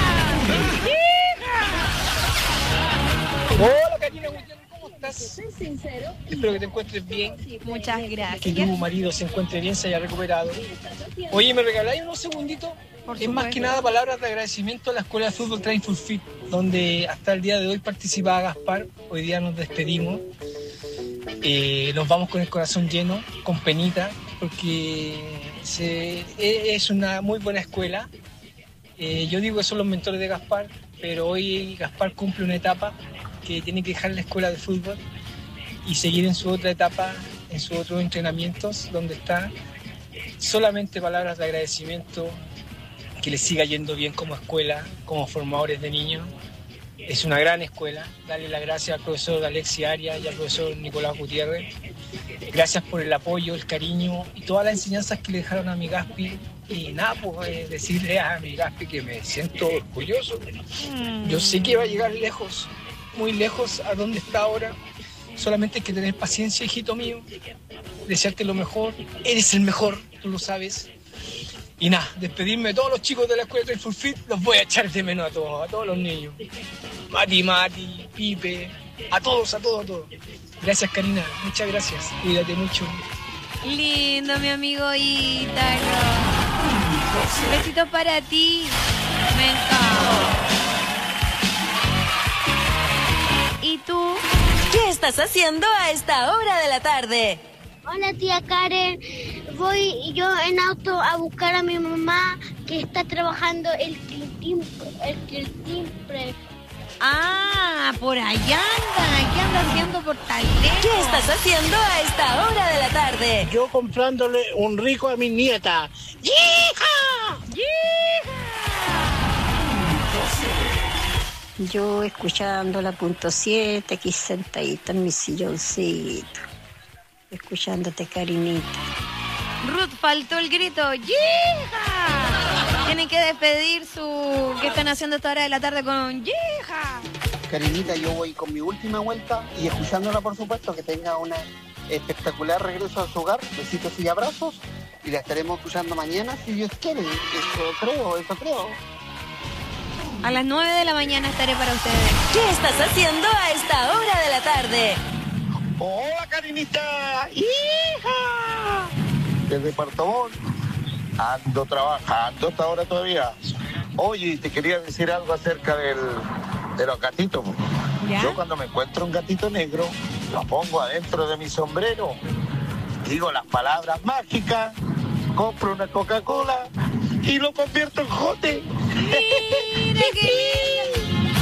Speaker 11: Hola Karina, ¿cómo estás? Espero que te encuentres bien.
Speaker 5: Muchas gracias.
Speaker 11: Que tu marido se encuentre bien, se haya recuperado. Oye, ¿me regaláis unos segunditos? Es más que nada palabras de agradecimiento a la Escuela de Fútbol Trainful Fit, donde hasta el día de hoy participaba Gaspar. Hoy día nos despedimos. Eh, nos vamos con el corazón lleno, con penita, porque se, es una muy buena escuela. Eh, yo digo que son los mentores de Gaspar, pero hoy Gaspar cumple una etapa que tiene que dejar la escuela de fútbol y seguir en su otra etapa, en sus otros entrenamientos, donde está. Solamente palabras de agradecimiento, que les siga yendo bien como escuela, como formadores de niños. Es una gran escuela. Darle las gracias al profesor Alexi Arias y al profesor Nicolás Gutiérrez. Gracias por el apoyo, el cariño y todas las enseñanzas que le dejaron a mi Gaspi. Y nada, pues eh, decirle a mi Gaspi que me siento orgulloso. Yo sé que va a llegar lejos, muy lejos a donde está ahora. Solamente hay que tener paciencia, hijito mío. Desearte lo mejor. Eres el mejor, tú lo sabes. Y nada, despedirme de todos los chicos de la escuela de Trainful Fit. Los voy a echar de menos a todos, a todos los niños. Mati, Mati, Pipe, a todos, a todos, a todos. Gracias, Karina, muchas gracias. Cuídate mucho.
Speaker 5: Lindo, mi amigo Ítalo. Besitos para ti. Me encanta. ¿Y tú?
Speaker 4: ¿Qué estás haciendo a esta hora de la tarde?
Speaker 21: Hola tía Karen, voy yo en auto a buscar a mi mamá que está trabajando el timbre, el timbre.
Speaker 5: Ah, por allá anda, ¿qué anda haciendo por tal lejos?
Speaker 4: ¿Qué estás haciendo a esta hora de la tarde?
Speaker 13: Yo comprándole un rico a mi nieta. ¡Hija!
Speaker 9: Yo escuchando la punto siete, aquí sentadita en mi silloncito. Escuchándote, Karinita.
Speaker 5: Ruth, faltó el grito. ¡Hija! Tienen que despedir su... ¿Qué están haciendo esta hora de la tarde con Yeja?
Speaker 12: Karinita, yo voy con mi última vuelta y escuchándola, por supuesto, que tenga una espectacular regreso a su hogar. Besitos y abrazos. Y la estaremos escuchando mañana, si Dios quiere. Eso creo, eso creo.
Speaker 5: A las nueve de la mañana estaré para ustedes.
Speaker 4: ¿Qué estás haciendo a esta hora de la tarde?
Speaker 14: Hola, Karinita. ¡Hija! Desde Puerto Montt. Ando trabajando hasta ahora todavía. Oye, te quería decir algo acerca del, de los gatitos.
Speaker 5: ¿Ya?
Speaker 14: Yo cuando me encuentro un gatito negro, lo pongo adentro de mi sombrero. Digo las palabras mágicas, compro una Coca-Cola y lo convierto en jote.
Speaker 5: ¡Mira qué lindo!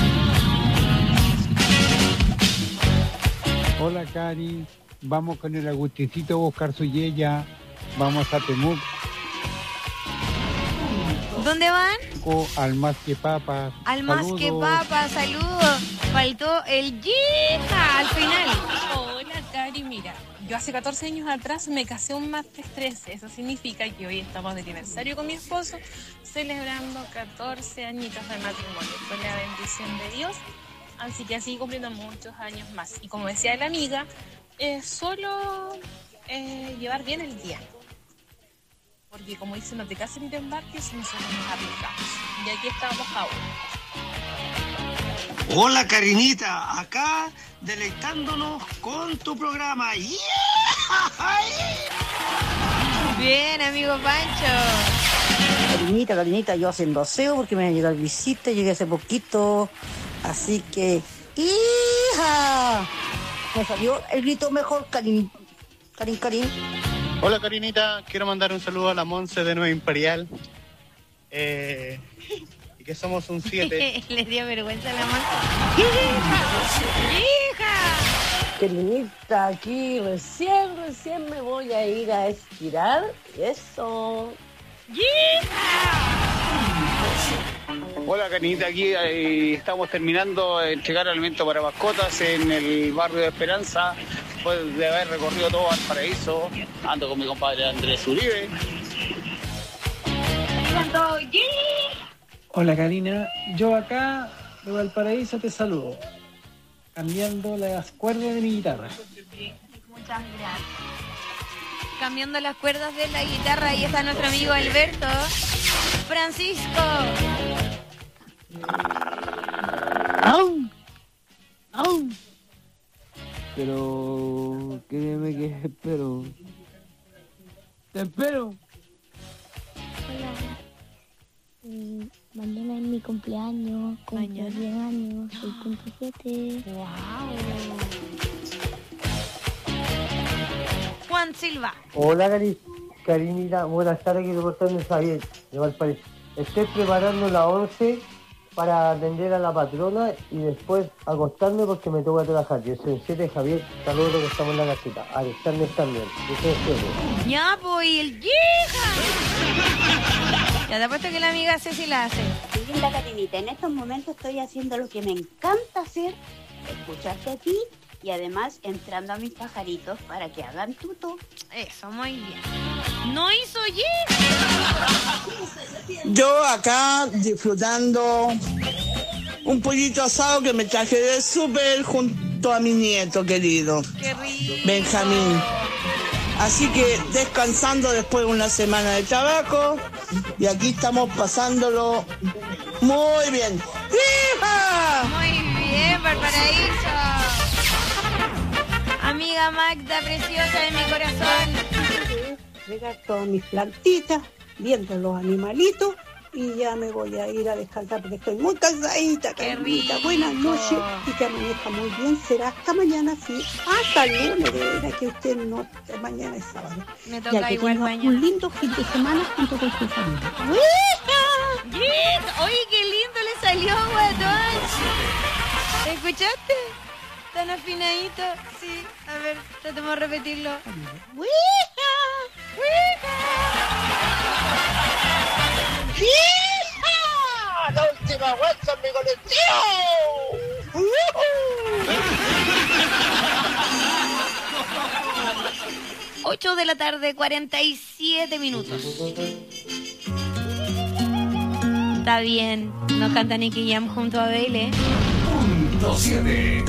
Speaker 15: Hola, Cari. Vamos con el Agusticito a buscar su yeya. Vamos a Temuco,
Speaker 5: ¿Dónde van?
Speaker 15: al Más que Papas.
Speaker 5: Al Más
Speaker 15: Saludos.
Speaker 5: que Papa, saludos. Faltó el Yeja al final.
Speaker 16: Hola, Cari, mira, yo hace catorce años atrás me casé un martes trece. Eso significa que hoy estamos de aniversario con mi esposo, celebrando catorce añitos de matrimonio. Con la bendición de Dios. Así que así cumpliendo muchos años más. Y como decía la amiga, es solo eh, llevar bien el día. Porque como dice, no te cases ni te embarques, nosotros nos aplicamos. Y aquí estamos ahora.
Speaker 17: Hola, Karinita, acá deleitándonos con tu programa. ¡Yeah!
Speaker 5: Bien, amigo Pancho.
Speaker 18: Karinita, Karinita, yo haciendo aseo porque me va a llegar visita, llegué hace poquito, así que... ¡Hija! Me salió el grito mejor, Karin, Karin, Karin.
Speaker 10: Hola, Karinita, quiero mandar un saludo a la Monse de Nueva Imperial. Eh, y que somos un siete.
Speaker 5: Le dio vergüenza a la mano. ¡Hija!
Speaker 19: Karinita, aquí recién, recién me voy a ir a estirar. Eso.
Speaker 26: Hola, Karinita, aquí eh, estamos terminando de entregar alimento para mascotas en el barrio de Esperanza. Después de haber recorrido todo Valparaíso, ando con mi compadre Andrés Uribe.
Speaker 27: Hola, Karina, yo acá de Valparaíso te saludo, cambiando las cuerdas de mi guitarra.
Speaker 5: Muchas gracias. Cambiando las cuerdas de la guitarra, ahí está nuestro amigo Alberto. Francisco.
Speaker 19: ¡Au! ¡Au! Pero créeme que espero. Te espero.
Speaker 21: Hola. Eh, mañana es mi cumpleaños. Cumplo diez años. Soy punto siete.
Speaker 5: Wow. Juan Silva.
Speaker 19: Hola, Cari, Karinita, buenas tardes, quiero cortarme Javier de Valparaíso. Estoy preparando la once para atender a la patrona y después acostarme porque me toca trabajar. Yo soy el siete, Javier, saludos que estamos en la casita. Alexander también, yo soy el siete.
Speaker 5: Ya, pues, y el Yeja. Ya te apuesto que la amiga Ceci la hace.
Speaker 28: Linda Karinita, en estos momentos estoy haciendo lo que me encanta hacer, escucharte a ti y además entrando a mis pajaritos para que hagan tuto.
Speaker 5: Eso, muy bien. No hizo Yeja.
Speaker 29: Yo acá disfrutando un pollito asado que me traje de súper junto a mi nieto querido,
Speaker 5: Qué rico.
Speaker 29: Benjamín. Así que descansando después de una semana de trabajo y aquí estamos pasándolo muy bien. ¡Hija!
Speaker 5: Muy bien, Valparaíso. Amiga Magda, preciosa de mi corazón.
Speaker 30: Regar todas mis plantitas, viendo los animalitos y ya me voy a ir a descansar porque estoy muy cansadita, Karinita. Buenas noches y que amanezca muy bien. Será hasta mañana, sí. Hasta el lunes, de verdad que usted no, mañana es sábado.
Speaker 5: Me toca
Speaker 30: ya que
Speaker 5: igual
Speaker 30: tenga
Speaker 5: mañana.
Speaker 30: un lindo fin de semana junto con su familia.
Speaker 5: Yes. Oye, qué lindo le salió, guatón. ¿Escuchaste? Tan afinadito. Sí, a ver, tratemos de repetirlo. ¡Wija!
Speaker 14: ¡Hija! ¡La última vuelta en mi colectivo!
Speaker 5: ocho de la tarde, cuarenta y siete minutos. Está bien. Nos canta Nicky Jam junto a Baile.
Speaker 1: Punto siete.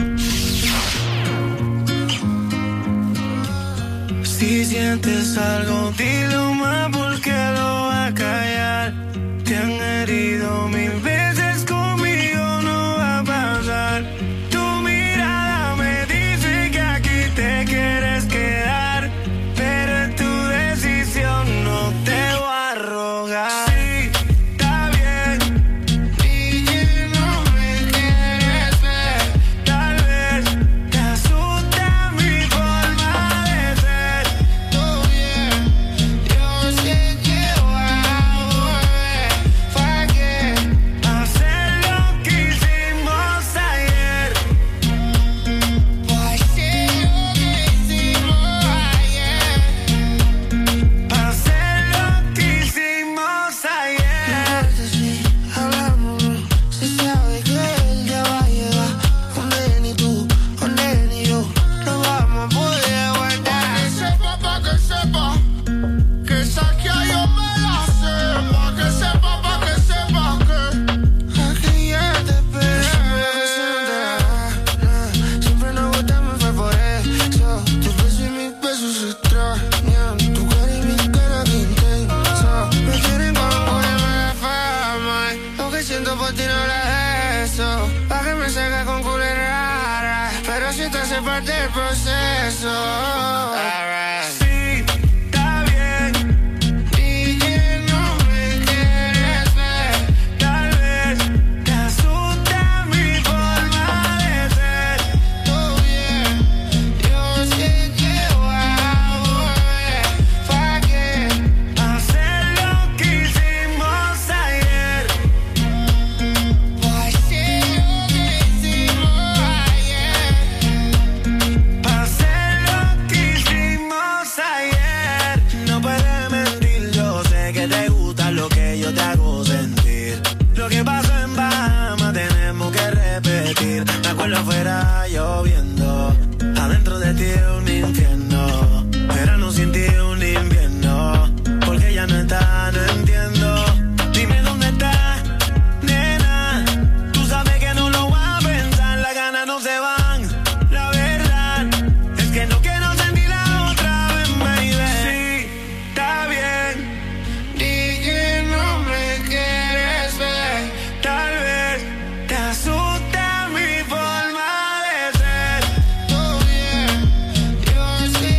Speaker 2: Si sientes algo, dilo más porque lo va a callar. Te han herido mil veces, conmigo no va a pasar. Tu mirada me dice que aquí te quieres quedar, pero es tu decisión, no te voy a rogar. Sí, está bien, y que no me quieres ver. Tal vez te asusta mi forma de ser. Todo bien, yo sé que voy a volver. ¿Para qué hacer lo que hicimos ayer? ¿Para qué lo que hicimos ayer? Hacer lo que hicimos ayer. Si hablamos, se sabe que el día va a llegar. Donde ni tú, donde ni yo no vamos a poder guardar. Pa' que sepa, pa' que sepa, que esa que yo me la sé. Pa' que sepa, pa' que sepa que aquí ya te esperé. Siempre nos gustamos, fue por eso. Tus besos y mis besos se extrañan. Tu cara y mi cara que intensa. Me quieren como una fama. Lo que siento por ti no era eso. Pa' que me salga con culo rara, pero si te hace parte del proceso. Sí, está bien, y que no me quieres ver. Tal vez te asusta mi forma de ser. Todo bien, yo sé que voy a volver. ¿Para qué hacer lo que hicimos ayer? ¿Para qué lo que hicimos ayer? Hacer lo que hicimos ayer. No puedes mentir, yo sé que te gusta lo que yo te hago sentir. Lo que pasó en Bahamas tenemos que repetir. Me acuerdo afuera lloviendo, adentro de ti un infierno. Verano sin ti un invierno, porque ya no está, no entiendo. Dime dónde está, nena. Tú sabes que no lo voy a pensar, las ganas no se van. La verdad es que no quiero sentirla otra vez, baby. Sí, está bien, di que no me quieres ver. Tal vez te asusta mi forma de ser. Todo bien, yo sé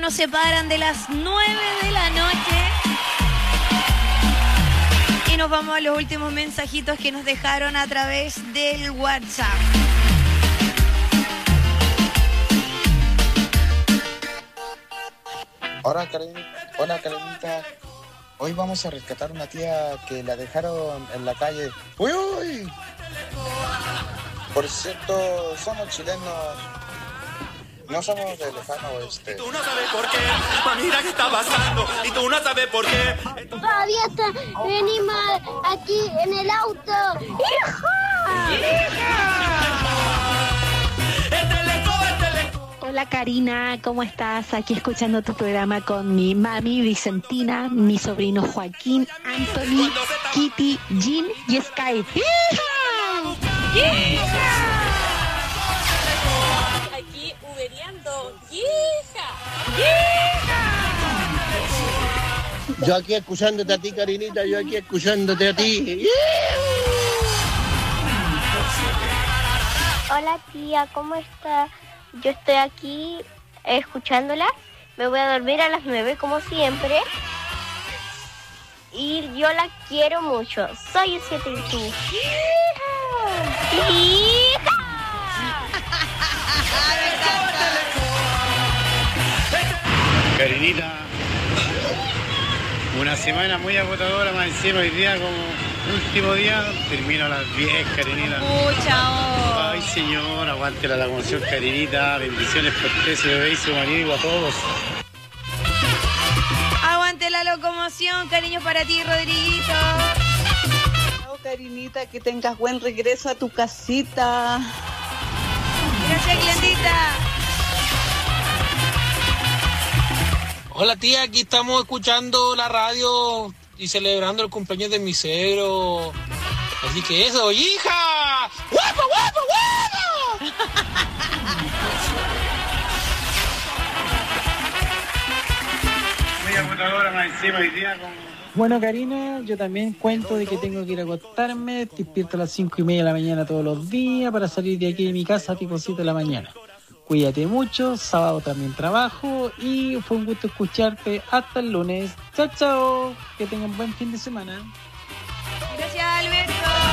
Speaker 5: nos separan de las nueve de la noche. Y nos vamos a los últimos mensajitos que nos dejaron a través del WhatsApp.
Speaker 3: Hola, Karenita. Hola, Karenita. Hoy vamos a rescatar una tía que la dejaron en la calle. ¡Uy, uy! Por cierto, somos chilenos. No somos del lejano oeste.
Speaker 2: Tú no sabes por qué, mira qué está pasando. Y tú no sabes por qué.
Speaker 21: Todavía está, venimos aquí en el auto. ¡Hija! ¡Hija!
Speaker 6: Hola Karina, ¿cómo estás? Aquí escuchando tu programa con mi mami Vicentina, mi sobrino Joaquín, Anthony, Kitty, Jean y Sky. ¡Hija!
Speaker 16: ¡Hija! Aquí uberiando. ¡Hija! ¡Hija!
Speaker 13: Yo aquí escuchándote a ti, Karinita, yo aquí escuchándote a ti.
Speaker 21: Hola tía, ¿cómo está? Yo estoy aquí escuchándola. Me voy a dormir a las nueve como siempre. Y yo la quiero mucho. Soy un siete y tú. ¡Hija! ¡Hija!
Speaker 26: Karinita, una semana muy agotadora, más encima hoy día como último día, termino a las diez, Karinita.
Speaker 5: Mucha.
Speaker 26: Ay, señor, aguante la locomoción, Karinita. Bendiciones por usted, su bebé y su marido, a todos.
Speaker 5: Aguante la locomoción, cariños para ti, Rodriguito.
Speaker 30: Chao, Karinita, que tengas buen regreso a tu casita.
Speaker 5: Gracias, Glendita.
Speaker 7: Hola tía, aquí estamos escuchando la radio y celebrando el cumpleaños de mi suegro. Así que eso, hija. ¡Guapo, guapo, guapo!
Speaker 26: Muy agotadora, más encima hoy día con...
Speaker 27: Bueno, Karina, yo también cuento de que tengo que ir a acostarme. Despierto a las cinco y media de la mañana todos los días para salir de aquí de mi casa tipo siete de la mañana. Cuídate mucho, sábado también trabajo y fue un gusto escucharte. Hasta el lunes. Chao, chao. Que tengan buen fin de semana.
Speaker 5: Gracias, Alberto.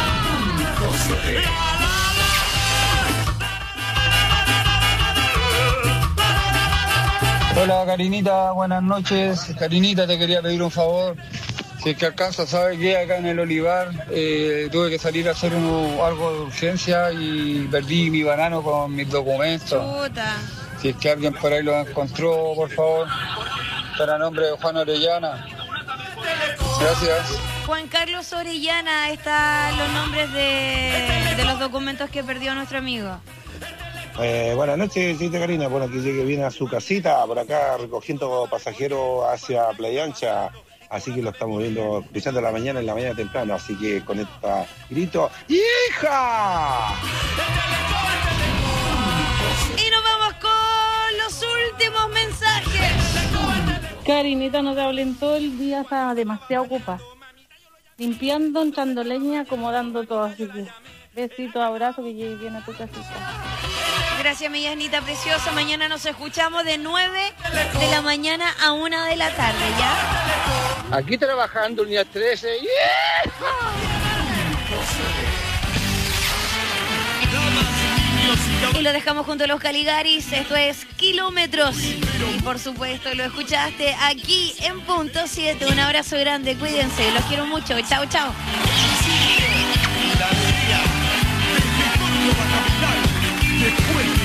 Speaker 15: Hola, Karinita, buenas noches. Karinita, te quería pedir un favor. Si es que alcanza, ¿sabes qué? Acá en el Olivar eh, tuve que salir a hacer uno, algo de urgencia y perdí mi banano con mis documentos.
Speaker 5: Puta.
Speaker 15: Si es que alguien por ahí lo encontró, por favor. Para nombre de Juan Orellana. Gracias.
Speaker 5: Juan Carlos Orellana, están los nombres de, de los documentos que perdió nuestro amigo.
Speaker 14: Eh, buenas noches, señorita Karina. Bueno, que llegue bien a su casita, por acá recogiendo pasajeros hacia Playa Ancha. Así que lo estamos viendo, escuchando la mañana, en la mañana temprano. Así que con esta grito, ¡hija!
Speaker 5: Y nos vamos con los últimos mensajes.
Speaker 8: Karinita, no te hablen todo el día, está demasiado ocupada. Limpiando, entrando leña, acomodando todo. Así que besito, abrazo, que llegue bien a tu casita.
Speaker 5: Gracias, mi Yasnita preciosa. Mañana nos escuchamos de nueve de la mañana a una de la tarde, ¿ya?
Speaker 13: Aquí trabajando, el día trece. ¡Yeah!
Speaker 5: Y lo dejamos junto a los Caligaris. Esto es Kilómetros. Y por supuesto, lo escuchaste aquí en Punto siete. Un abrazo grande, cuídense. Los quiero mucho. Chao, chao.
Speaker 2: Después